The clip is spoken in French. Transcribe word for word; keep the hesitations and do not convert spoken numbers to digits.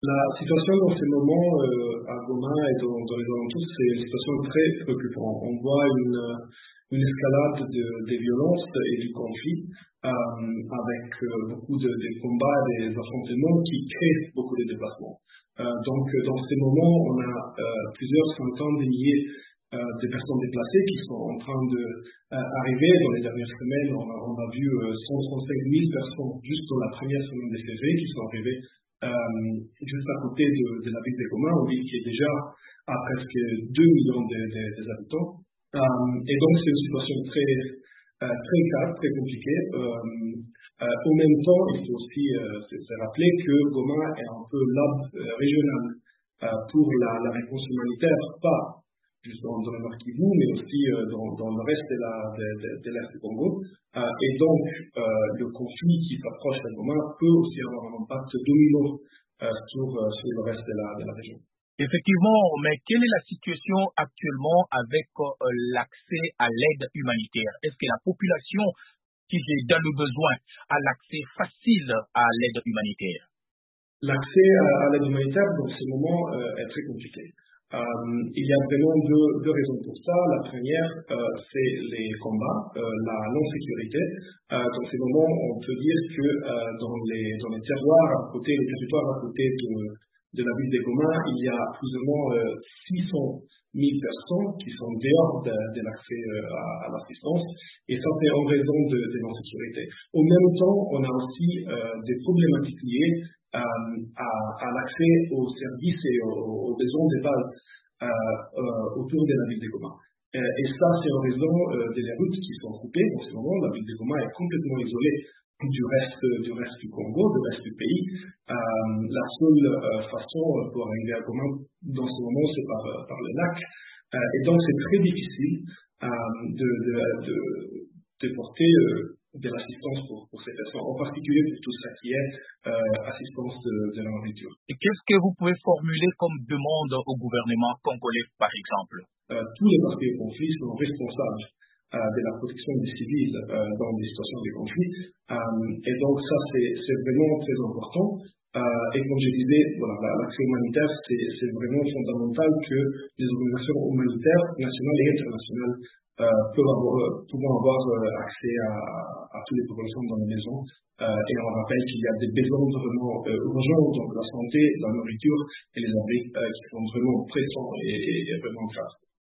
La situation dans ces moments euh, à Goma et dans, dans les alentours, c'est une situation très préoccupante. On voit une, une escalade de, des violences et du conflit euh, avec euh, beaucoup de, de combats et des affrontements qui créent beaucoup de déplacements. Euh, donc dans ces moments, on a euh, plusieurs centaines de milliers euh, de personnes déplacées qui sont en train d'arriver. Dans les dernières semaines, on a, on a vu euh, cent trente-cinq mille personnes juste dans la première semaine de février qui sont arrivées Euh, juste à côté de, de la ville de Goma, on dit qu'il y a déjà à presque deux millions de, de, de habitants. Euh, et donc c'est une situation très, euh, très grave, très compliquée. Euh, euh, en même temps, il faut aussi euh, se, se rappeler que Goma est un peu l'hub euh, régional euh, pour la, la réponse humanitaire, pas juste dans, dans le Nord Kivu, mais aussi euh, dans, dans le reste de la- de, de, de l'Est du Congo. Euh, et donc, euh, le conflit qui s'approche à Goma peut aussi avoir un impact dominant euh, sur, euh, sur le reste de la, de la région. Effectivement, mais quelle est la situation actuellement avec euh, l'accès à l'aide humanitaire? Est-ce que la population qui est dans le besoin a l'accès facile à l'aide humanitaire? L'accès à, à l'aide humanitaire dans ces moments euh, est très compliqué. Euh, il y a vraiment deux, deux raisons pour ça. La première, euh, c'est les combats, euh, la non-sécurité. Euh, dans ces moments, on peut dire que euh, dans, les, dans les terroirs à côté, les territoires à côté de, de la ville de Goma, il y a plus ou moins euh, six cent mille personnes qui sont dehors de, de l'accès euh, à, à l'assistance. Et ça, c'est en raison de, de l'insécurité. En même temps, on a aussi euh, des problématiques liées euh, à, à l'accès aux services et aux, aux besoins de base euh, euh, autour de la ville de Goma. Euh, et ça, c'est en raison euh, des routes qui sont coupées. En ce moment, la ville de Goma est complètement isolée du reste du, reste du Congo, du reste du pays. Euh, la seule euh, façon pour arriver à Goma dans ce moment, c'est par, par le lac. Euh, et donc, c'est très difficile euh, de, de, de, de porter euh, de l'assistance pour, pour ces personnes, en particulier pour tout ça qui est euh, assistance de, de la nourriture. Et qu'est-ce que vous pouvez formuler comme demande au gouvernement congolais, par exemple? Euh, tous les parties au conflit sont responsables euh, de la protection des civils euh, dans des situations de conflit. Euh, et donc ça, c'est c'est vraiment très important. Euh, et comme je disais, voilà, la- l'action humanitaire, c'est c'est vraiment fondamental que les organisations humanitaires nationales et internationales euh, peuvent avoir, pouvant avoir euh, accès à, à toutes les populations dans les maisons. Euh, et on rappelle qu'il y a des besoins vraiment euh, urgents, donc la santé, la nourriture et les abris euh, qui sont vraiment pressants et, et, et vraiment graves.